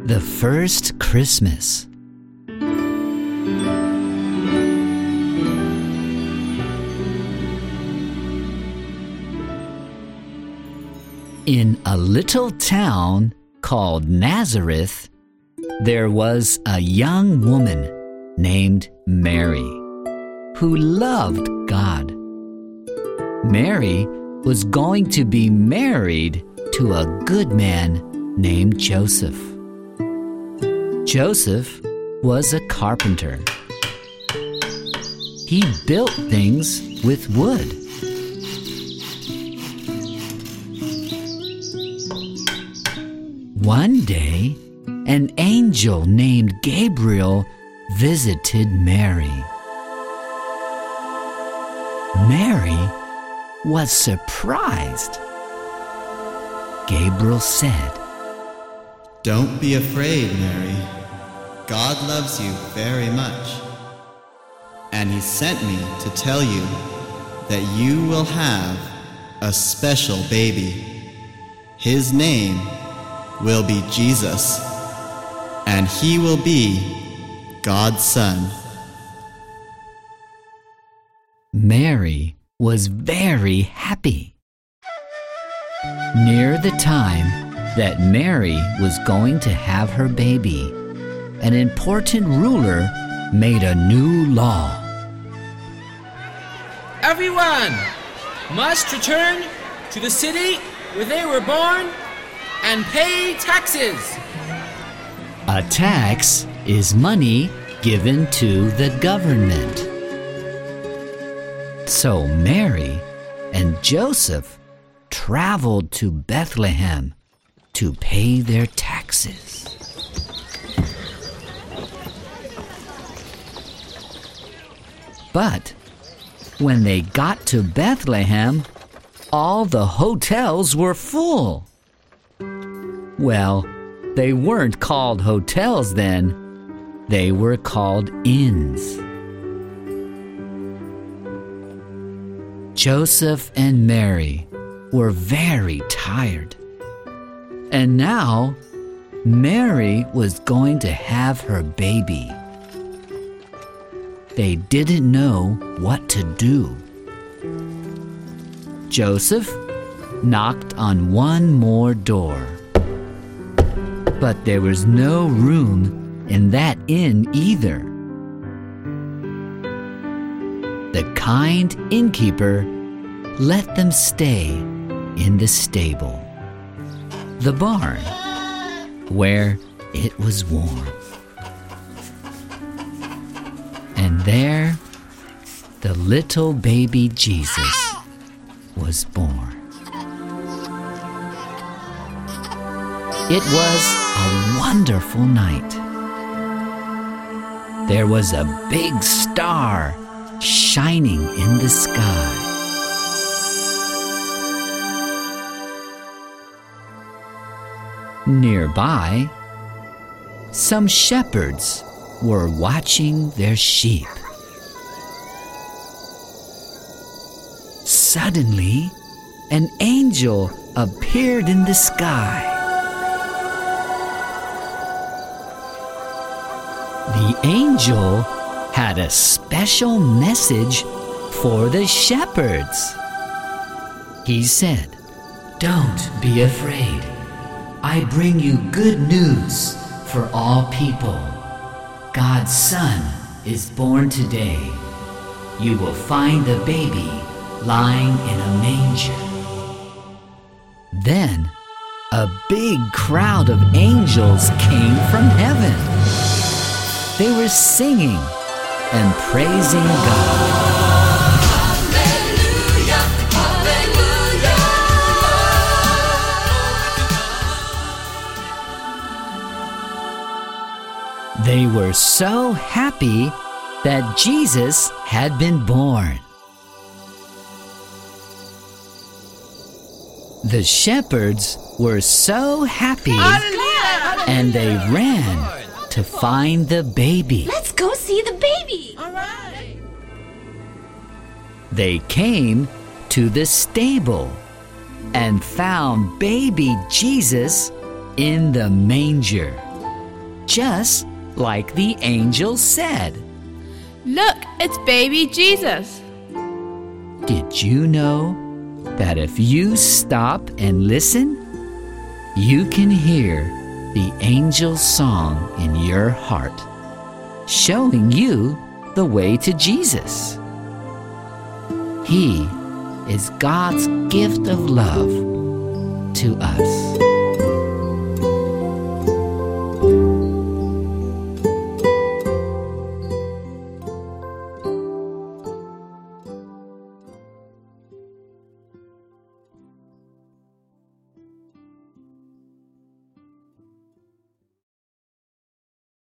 The First Christmas. In a little town called Nazareth, there was a young woman named Mary who loved God. Mary was going to be married to a good man named Joseph. Joseph was a carpenter. He built things with wood. One day, an angel named Gabriel visited Mary. Mary was surprised. Gabriel said, "Don't be afraid, Mary. God loves you very much. And He sent me to tell you that you will have a special baby. His name will be Jesus, and He will be God's Son." Mary was very happy. Near the time that Mary was going to have her baby, an important ruler made a new law. Everyone must return to the city where they were born and pay taxes. A tax is money given to the government. So Mary and Joseph traveled to Bethlehem to pay their taxes. But when they got to Bethlehem, all the hotels were full. Well, they weren't called hotels then. They were called inns. Joseph and Mary were very tired. And now, Mary was going to have her baby. They didn't know what to do. Joseph knocked on one more door. But there was no room in that inn either. The kind innkeeper let them stay in the stable, the barn, where it was warm. And there, the little baby Jesus was born. It was a wonderful night. There was a big star shining in the sky. Nearby, some shepherds were watching their sheep. Suddenly, an angel appeared in the sky. The angel had a special message for the shepherds. He said, "Don't be afraid. I bring you good news for all people. God's Son is born today. You will find the baby lying in a manger." Then, a big crowd of angels came from heaven. They were singing and praising God. Hallelujah, hallelujah. They were so happy that Jesus had been born. The shepherds were so happy, and they ran to find the baby. Let's go see the baby. All right. They came to the stable and found baby Jesus in the manger. just like the angel said. Look, it's baby Jesus. Did you know that if you stop and listen, you can hear the angel's song in your heart, showing you the way to Jesus? He is God's gift of love to us.